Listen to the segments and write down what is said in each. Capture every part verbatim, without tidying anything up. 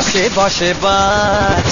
রসে বসে বাঁচ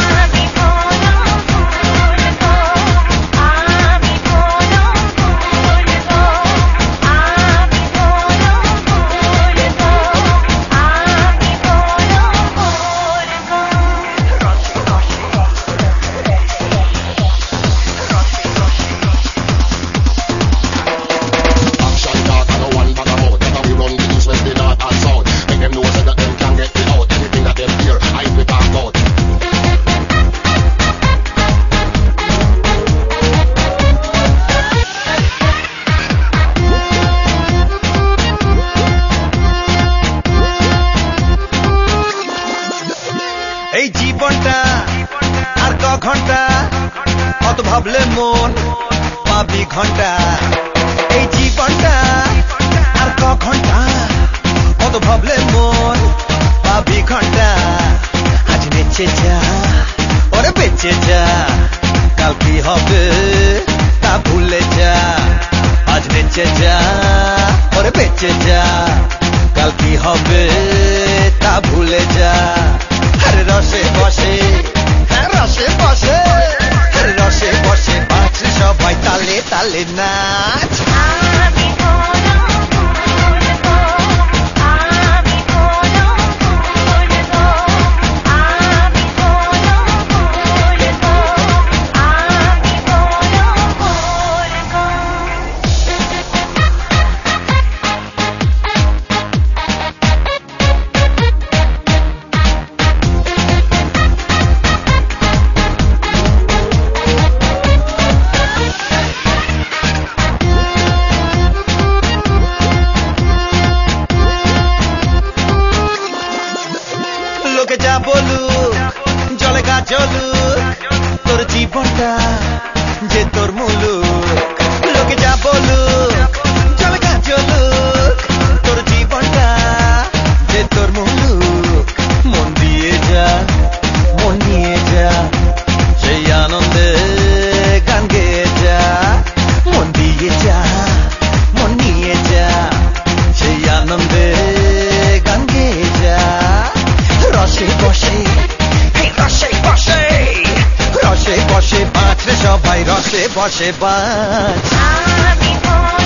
এই জীবনটা আর ক ঘন্টা অত ভাবলে মন পাবি ঘন্টা এই জীবনটা আর ক ঘন্টা অত ভাবলে মন পাবি ঘন্টা আজ বেঁচে যা ওরে বেঁচে যা কাল কি হবে তা ভুলে যা আজ বেঁচে যা ওরে বেঁচে যা কাল কি হবে তা ভুলে যা হরে রসে বসে হ্যাঁ রসে বসে হরে রসে বসে বাঁচ সবাই তালে তালে নাচ লোকে যা বলুক জলে গা জ্বলুক তোর জীবনটা যে তোর মুলুক লোকে যা বলুক জলে গা জ্বলুক তোর জীবনটা যে তোর মুলুক মন দিয়ে যা মন নিয়ে যা সেই আনন্দে গান গেয়ে যা মন দিয়ে যা মন নিয়ে যা সেই আনন্দে গান গেয়ে যা রসে বসে রসে বসে রসে বসে বাঁচ রে সবাই রসে বসে বাঁচ